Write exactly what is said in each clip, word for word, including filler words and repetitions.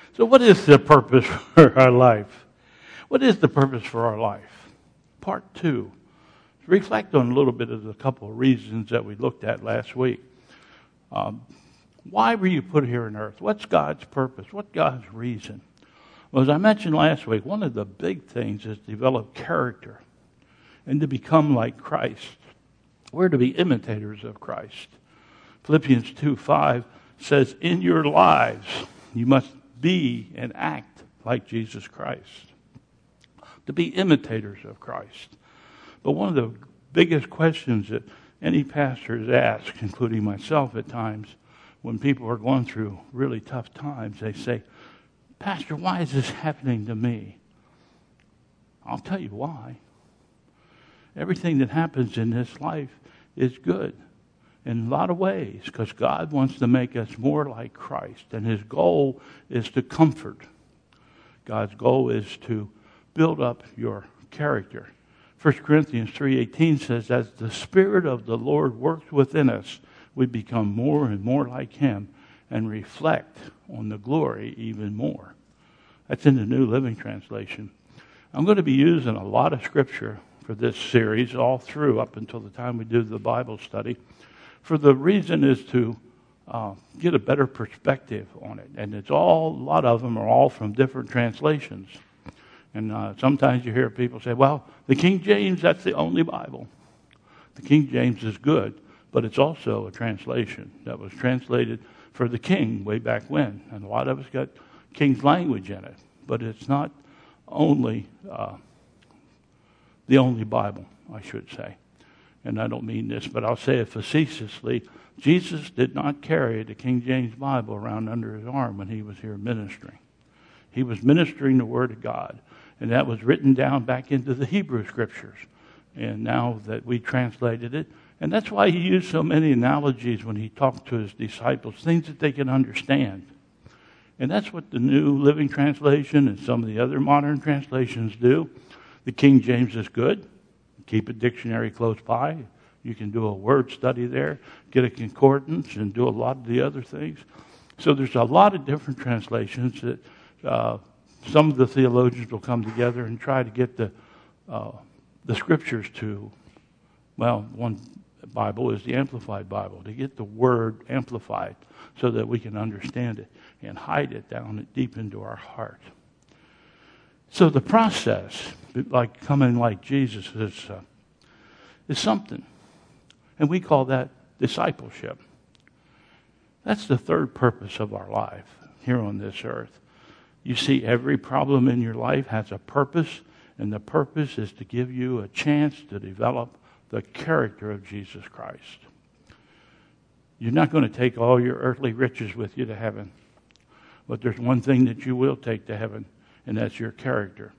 So what is the purpose for our life? What is the purpose for our life? Part two. Reflect on a little bit of the couple of reasons that we looked at last week. Um, why were you put here on earth? What's God's purpose? What's God's reason? Well, as I mentioned last week, one of the big things is to develop character and to become like Christ. We're to be imitators of Christ. Philippians two five says, in your lives, you must be and act like Jesus Christ. To be imitators of Christ. But one of the biggest questions that any pastor is asked, including myself at times, when people are going through really tough times, they say, Pastor, why is this happening to me? I'll tell you why. Everything that happens in this life is good in a lot of ways because God wants to make us more like Christ, and his goal is to comfort. God's goal is to build up your character. First Corinthians three eighteen says, as the Spirit of the Lord works within us, we become more and more like him and reflect on the glory even more. That's in the New Living Translation. I'm going to be using a lot of scripture for this series all through up until the time we do the Bible study. For the reason is to uh, get a better perspective on it. And it's all, a lot of them are all from different translations. And uh, sometimes you hear people say, well, the King James, that's the only Bible. The King James is good, but it's also a translation that was translated for the king way back when. And a lot of us got king's language in it. But it's not only uh, the only Bible, I should say. And I don't mean this, but I'll say it facetiously. Jesus did not carry the King James Bible around under his arm when he was here ministering. He was ministering the Word of God. And that was written down back into the Hebrew Scriptures. And now that we translated it, and that's why he used so many analogies when he talked to his disciples, things that they can understand. And that's what the New Living Translation and some of the other modern translations do. The King James is good. Keep a dictionary close by. You can do a word study there, get a concordance, and do a lot of the other things. So there's a lot of different translations that uh, some of the theologians will come together and try to get the uh, the scriptures to, well, one Bible is the Amplified Bible, to get the word amplified so that we can understand it and hide it down deep into our heart. So the process, like coming like Jesus, is, uh, is something. And we call that discipleship. That's the third purpose of our life here on this earth. You see, every problem in your life has a purpose, and the purpose is to give you a chance to develop the character of Jesus Christ. You're not going to take all your earthly riches with you to heaven, but there's one thing that you will take to heaven, and that's your character.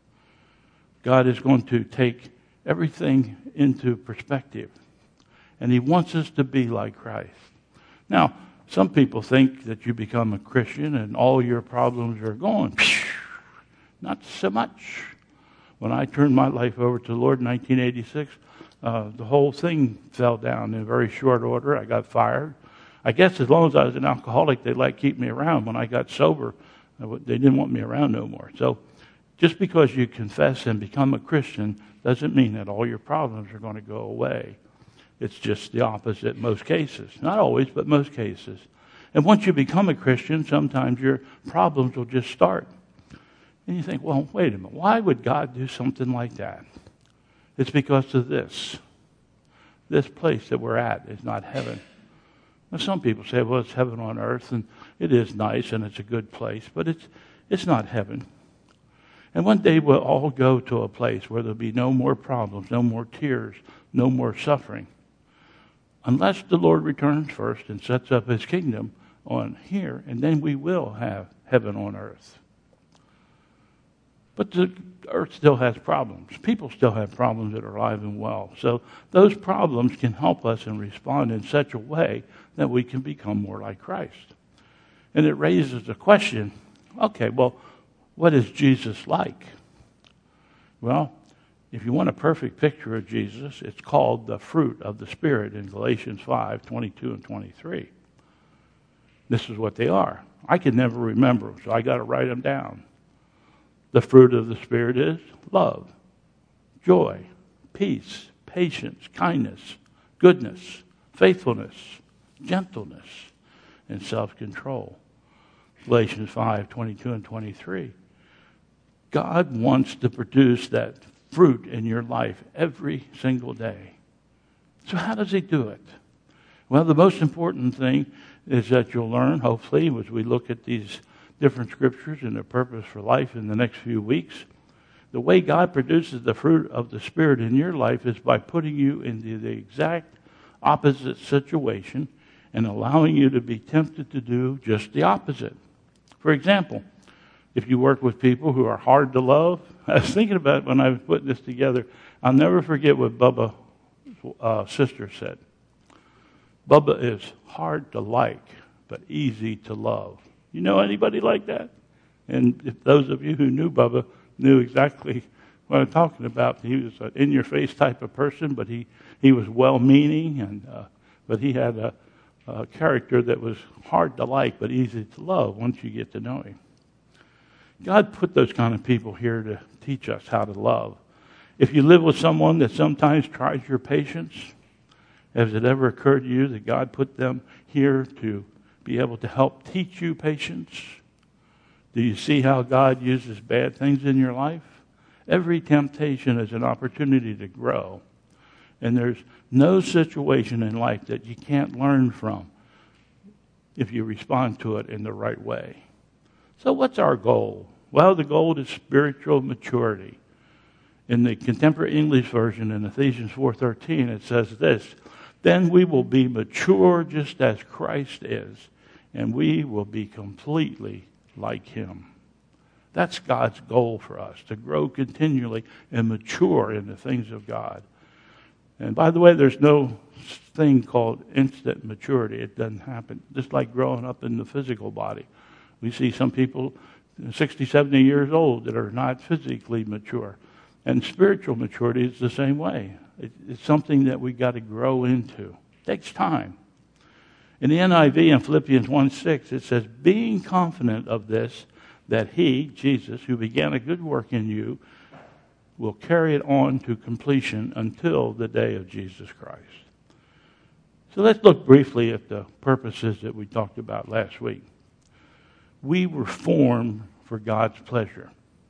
God is going to take everything into perspective, and he wants us to be like Christ. Now, some people think that you become a Christian and all your problems are gone. Not so much. When I turned my life over to the Lord in nineteen eighty-six, uh, the whole thing fell down in very short order. I got fired. I guess as long as I was an alcoholic, they'd like keep me around. When I got sober, they didn't want me around no more. So just because you confess and become a Christian doesn't mean that all your problems are going to go away. It's just the opposite in most cases. Not always, but most cases. And once you become a Christian, sometimes your problems will just start. And you think, well, wait a minute, why would God do something like that? It's because of this. This place that we're at is not heaven. Now, some people say, well, it's heaven on earth, and it is nice, and it's a good place, but it's it's not heaven. And one day we'll all go to a place where there'll be no more problems, no more tears, no more suffering. Unless the Lord returns first and sets up his kingdom on here, and then we will have heaven on earth. But the earth still has problems. People still have problems that are alive and well. So those problems can help us and respond in such a way that we can become more like Christ. And it raises the question, okay, well, what is Jesus like? Well, if you want a perfect picture of Jesus, it's called the fruit of the Spirit in Galatians five, twenty-two and twenty-three. This is what they are. I can never remember them, so I got to write them down. The fruit of the Spirit is love, joy, peace, patience, kindness, goodness, faithfulness, gentleness, and self-control. Galatians five, twenty-two and twenty-three. God wants to produce that fruit in your life every single day. So how does he do it? Well, the most important thing is that you'll learn, hopefully, as we look at these different scriptures and their purpose for life in the next few weeks. The way God produces the fruit of the Spirit in your life is by putting you into the exact opposite situation and allowing you to be tempted to do just the opposite. For example, if you work with people who are hard to love, I was thinking about it when I was putting this together. I'll never forget what Bubba's uh, sister said. Bubba is hard to like, but easy to love. You know anybody like that? And if those of you who knew Bubba knew exactly what I'm talking about. He was an in-your-face type of person, but he, he was well-meaning, and uh, but he had a, a character that was hard to like, but easy to love once you get to know him. God put those kind of people here to teach us how to love. If you live with someone that sometimes tries your patience, has it ever occurred to you that God put them here to be able to help teach you patience? Do you see how God uses bad things in your life? Every temptation is an opportunity to grow. And there's no situation in life that you can't learn from if you respond to it in the right way. So what's our goal? Well, the goal is spiritual maturity. In the Contemporary English Version in Ephesians four thirteen, it says this, "Then we will be mature just as Christ is, and we will be completely like him." That's God's goal for us, to grow continually and mature in the things of God. And by the way, there's no thing called instant maturity. It doesn't happen. Just like growing up in the physical body. We see some people sixty, seventy years old that are not physically mature. And spiritual maturity is the same way. It, it's something that we got to grow into. It takes time. In the N I V in Philippians one six, it says, "Being confident of this, that he, Jesus, who began a good work in you, will carry it on to completion until the day of Jesus Christ." So let's look briefly at the purposes that we talked about last week. We were formed for God's pleasure.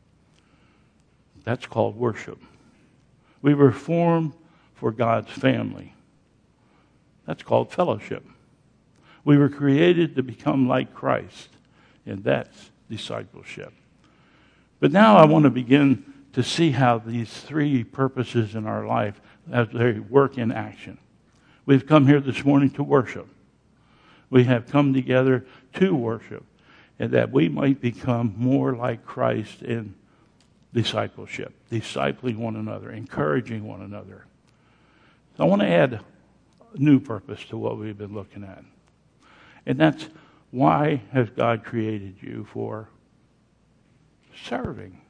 That's called worship. We were formed for God's family. That's called fellowship. We were created to become like Christ, and that's discipleship. But now I want to begin to see how these three purposes in our life, as they work in action. We've come here this morning to worship. We have come together to worship, and that we might become more like Christ in discipleship, discipling one another, encouraging one another. So I want to add a new purpose to what we've been looking at. And that's, why has God created you for serving?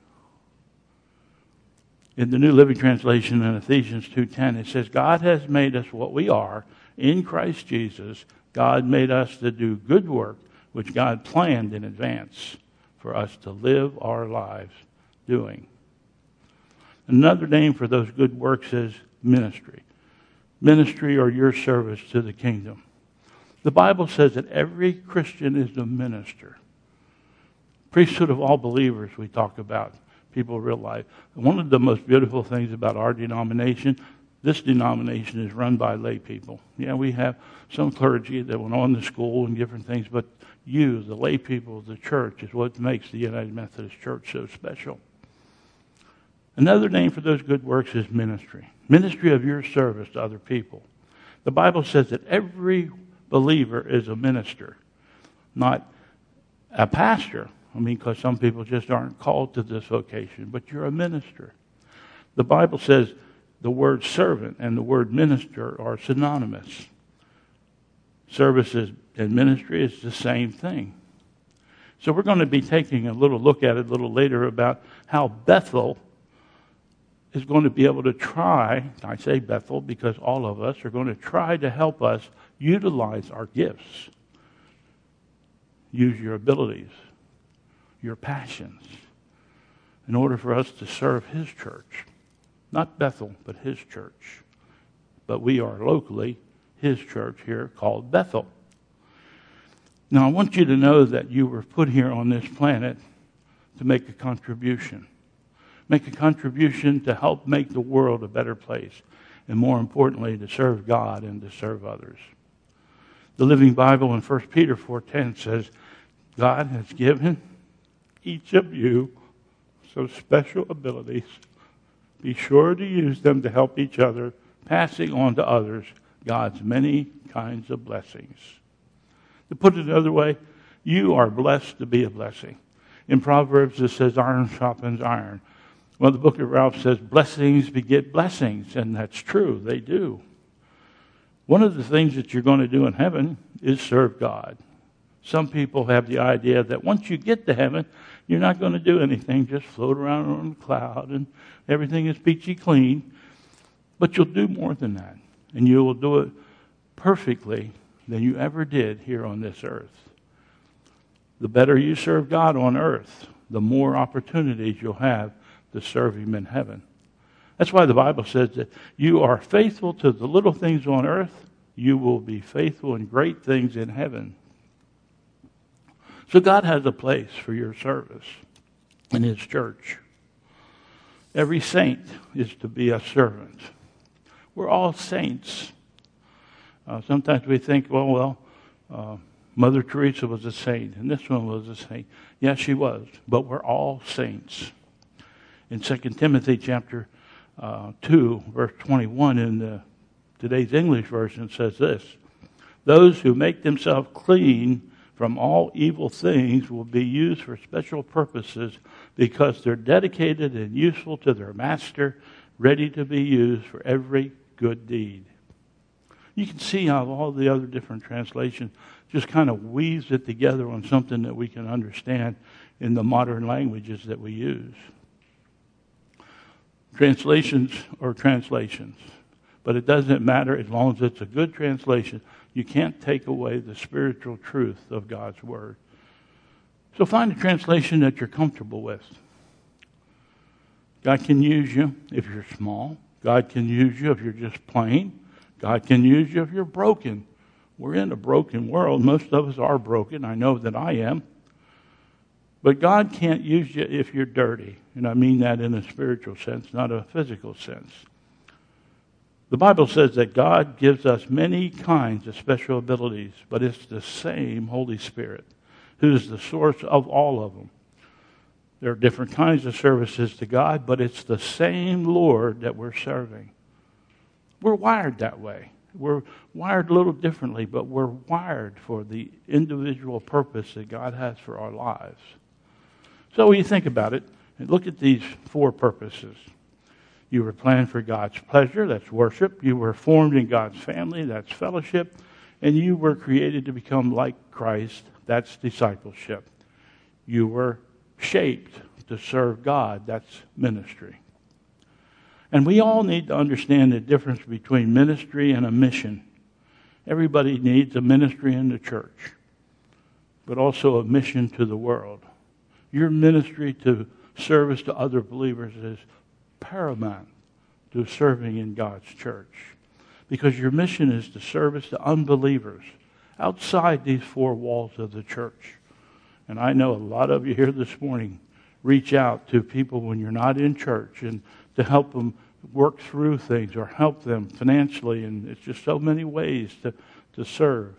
In the New Living Translation in Ephesians two ten, it says, "God has made us what we are in Christ Jesus. God made us to do good work, which God planned in advance for us to live our lives doing." Another name for those good works is ministry. Ministry, or your service to the kingdom. The Bible says that every Christian is a minister. Priesthood of all believers we talk about. People realize one of the most beautiful things about our denomination, this denomination is run by lay people. Yeah, we have some clergy that went on to school and different things, but you, the lay people of the church, is what makes the United Methodist Church so special. Another name for those good works is ministry. Ministry of your service to other people. The Bible says that every believer is a minister, not a pastor. I mean, because some people just aren't called to this vocation, but you're a minister. The Bible says the word servant and the word minister are synonymous. Services and ministry is the same thing. So we're going to be taking a little look at it a little later about how Bethel is going to be able to try, I say Bethel because all of us are going to try to help us utilize our gifts use your abilities, your passions, in order for us to serve His church. Not Bethel, but His church. But we are locally His church here called Bethel. Now, I want you to know that you were put here on this planet to make a contribution. Make a contribution to help make the world a better place. And more importantly, to serve God and to serve others. The Living Bible in First Peter four ten says, God has given each of you some special abilities. Be sure to use them to help each other, passing on to others God's many kinds of blessings. To put it another way, you are blessed to be a blessing. In Proverbs it says, iron sharpens iron. Well, the book of Ralph says, blessings beget blessings, and that's true, they do. One of the things that you're going to do in heaven is serve God. Some people have the idea that once you get to heaven, you're not going to do anything, just float around on a cloud and everything is peachy clean. But you'll do more than that, and you will do it perfectly than you ever did here on this earth. The better you serve God on earth, the more opportunities you'll have to serve Him in heaven. That's why the Bible says that you are faithful to the little things on earth, you will be faithful in great things in heaven. So God has a place for your service in His church. Every saint is to be a servant. We're all saints. Uh, sometimes we think, well, well, uh, Mother Teresa was a saint, and this one was a saint. Yes, she was, but we're all saints. In Second Timothy chapter uh, two, verse twenty-one, in the, today's English version, says this: those who make themselves clean from all evil things will be used for special purposes because they're dedicated and useful to their master, ready to be used for every good deed. You can see how all the other different translations just kind of weaves it together on something that we can understand in the modern languages that we use. Translations are translations, but it doesn't matter as long as it's a good translation. You can't take away the spiritual truth of God's Word. So find a translation that you're comfortable with. God can use you if you're small. God can use you if you're just plain. God can use you if you're broken. We're in a broken world. Most of us are broken. I know that I am. But God can't use you if you're dirty. And I mean that in a spiritual sense, not a physical sense. The Bible says that God gives us many kinds of special abilities, but it's the same Holy Spirit who is the source of all of them. There are different kinds of services to God, but it's the same Lord that we're serving. We're wired that way. We're wired a little differently, but we're wired for the individual purpose that God has for our lives. So when you think about it, and look at these four purposes. You were planned for God's pleasure, that's worship. You were formed in God's family, that's fellowship. And you were created to become like Christ, that's discipleship. You were shaped to serve God, that's ministry. And we all need to understand the difference between ministry and a mission. Everybody needs a ministry in the church, but also a mission to the world. Your ministry to service to other believers is paramount to serving in God's church, because your mission is to service to unbelievers outside these four walls of the church. And I know a lot of you here this morning reach out to people when you're not in church and to help them work through things or help them financially, and it's just so many ways to, to serve.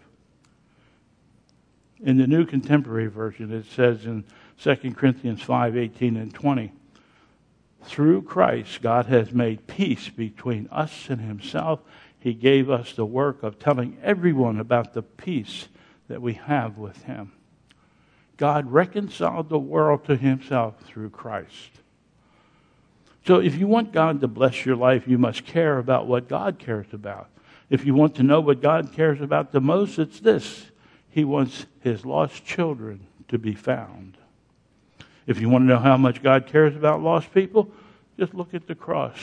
In the New Contemporary Version, it says in Second Corinthians five, eighteen and twenty, through Christ, God has made peace between us and Himself. He gave us the work of telling everyone about the peace that we have with Him. God reconciled the world to Himself through Christ. So if you want God to bless your life, you must care about what God cares about. If you want to know what God cares about the most, it's this: He wants His lost children to be found. If you want to know how much God cares about lost people, just look at the cross.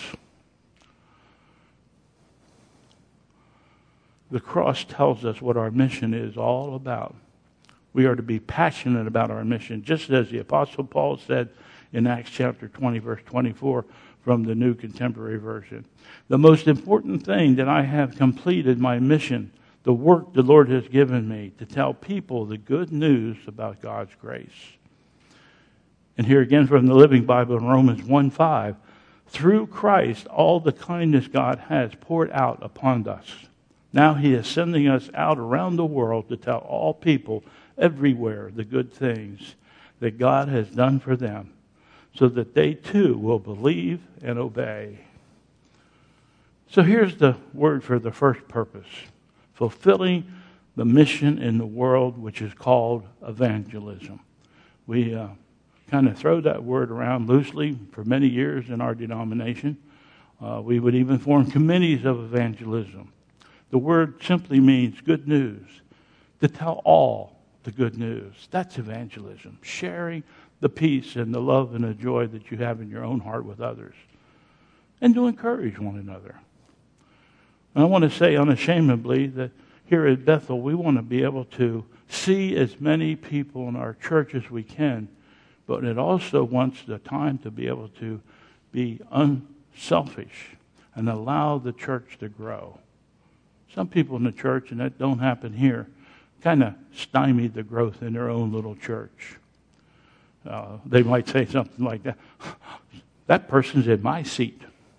The cross tells us what our mission is all about. We are to be passionate about our mission, just as the Apostle Paul said in Acts chapter twenty, verse twenty-four from the New Contemporary Version. The most important thing that I have completed my mission, the work the Lord has given me to tell people the good news about God's grace. And here again from the Living Bible in Romans one five, through Christ all the kindness God has poured out upon us. Now he is sending us out around the world to tell all people everywhere the good things that God has done for them, so that they too will believe and obey. So here's the word for the first purpose: fulfilling the mission in the world, which is called evangelism. We uh, kind of throw that word around loosely for many years in our denomination. Uh, we would even form committees of evangelism. The word simply means good news, to tell all the good news. That's evangelism, sharing the peace and the love and the joy that you have in your own heart with others, and to encourage one another. And I want to say unashamedly that here at Bethel, we want to be able to see as many people in our church as we can, but it also wants the time to be able to be unselfish and allow the church to grow. Some people in the church, and that don't happen here, kind of stymie the growth in their own little church. Uh, they might say something like that, that person's in my seat.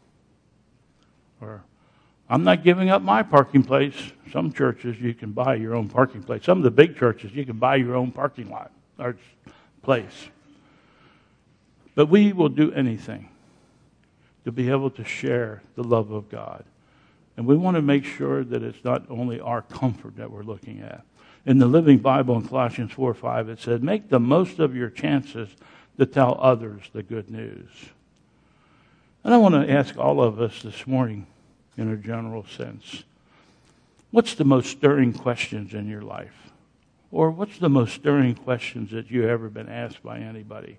Or, I'm not giving up my parking place. Some churches, you can buy your own parking place. Some of the big churches, you can buy your own parking lot or place. But we will do anything to be able to share the love of God. And we want to make sure that it's not only our comfort that we're looking at. In the Living Bible in Colossians four five, it said, make the most of your chances to tell others the good news. And I want to ask all of us this morning, in a general sense, what's the most stirring questions in your life? Or what's the most stirring questions that you've ever been asked by anybody?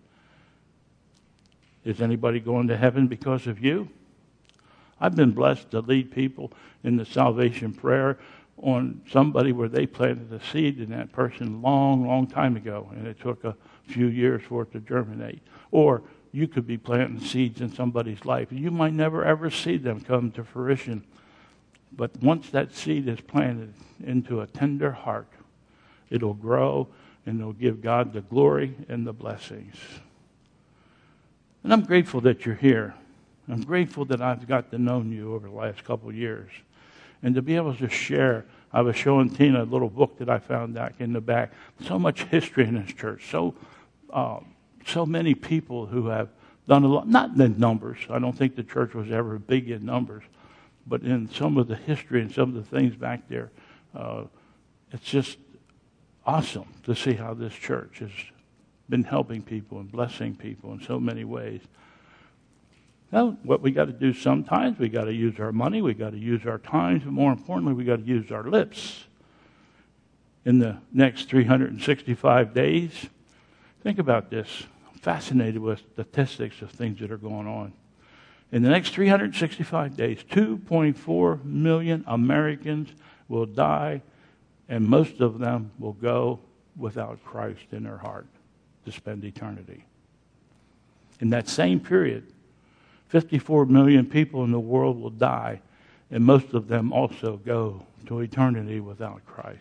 Is anybody going to heaven because of you? I've been blessed to lead people in the salvation prayer on somebody where they planted a seed in that person long, long time ago, and it took a few years for it to germinate. Or you could be planting seeds in somebody's life, and you might never ever see them come to fruition. But once that seed is planted into a tender heart, it'll grow, and it'll give God the glory and the blessings. And I'm grateful that you're here. I'm grateful that I've got to know you over the last couple of years. And to be able to share, I was showing Tina a little book that I found back in the back. So much history in this church. So uh, so many people who have done a lot, not in numbers. I don't think the church was ever big in numbers. But in some of the history and some of the things back there, uh, it's just awesome to see how this church has been helping people and blessing people in so many ways. Now, what we got to do sometimes, we got to use our money, we got to use our time, but more importantly, we got to use our lips. In the next three hundred sixty-five days, think about this. I'm fascinated with statistics of things that are going on. In the next three hundred sixty-five days, two point four million Americans will die, and most of them will go without Christ in their heart to spend eternity. In that same period, fifty-four million people in the world will die, and most of them also go to eternity without Christ.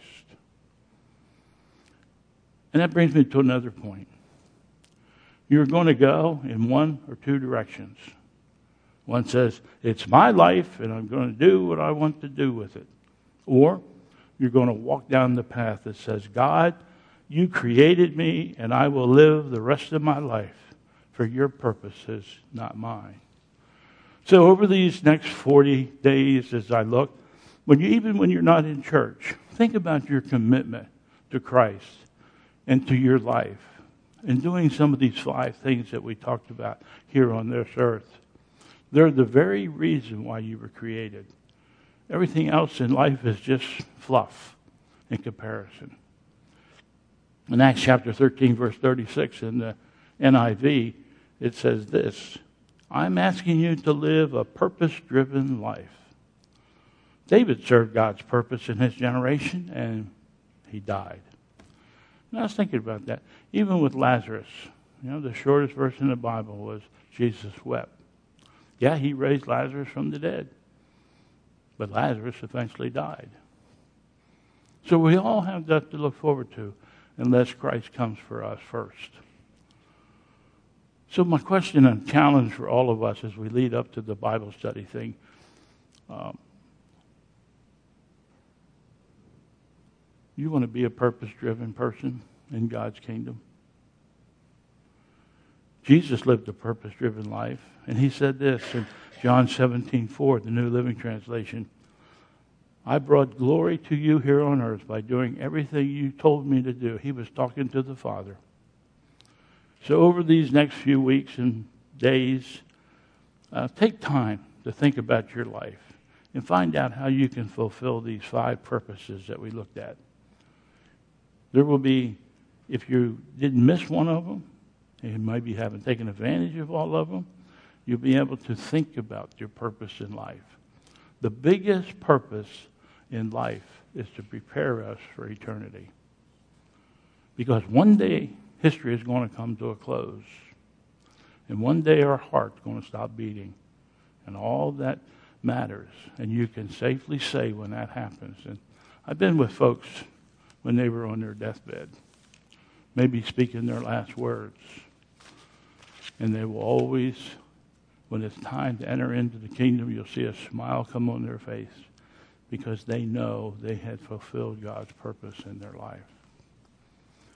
And that brings me to another point. You're going to go in one or two directions. One says, it's my life, and I'm going to do what I want to do with it. Or you're going to walk down the path that says, God, you created me, and I will live the rest of my life for your purposes, not mine. So over these next forty days as I look, when you, even when you're not in church, think about your commitment to Christ and to your life and doing some of these five things that we talked about here on this earth. They're the very reason why you were created. Everything else in life is just fluff in comparison. In Acts chapter thirteen, verse thirty-six in the N I V, it says this, I'm asking you to live a purpose-driven life. David served God's purpose in his generation, and he died. And I was thinking about that. Even with Lazarus, you know, the shortest verse in the Bible was Jesus wept. Yeah, he raised Lazarus from the dead. But Lazarus eventually died. So we all have that to look forward to unless Christ comes for us first. So my question and challenge for all of us as we lead up to the Bible study thing, um, you want to be a purpose-driven person in God's kingdom? Jesus lived a purpose-driven life, and he said this in John seventeen four, the New Living Translation, I brought glory to you here on earth by doing everything you told me to do. He was talking to the Father. So over these next few weeks and days, uh, take time to think about your life and find out how you can fulfill these five purposes that we looked at. There will be, if you didn't miss one of them, and you maybe haven't taken advantage of all of them, you'll be able to think about your purpose in life. The biggest purpose in life is to prepare us for eternity. Because one day, history is going to come to a close. And one day our heart's going to stop beating. And all that matters. And you can safely say when that happens. And I've been with folks when they were on their deathbed, maybe speaking their last words. And they will always, when it's time to enter into the kingdom, you'll see a smile come on their face because they know they had fulfilled God's purpose in their life.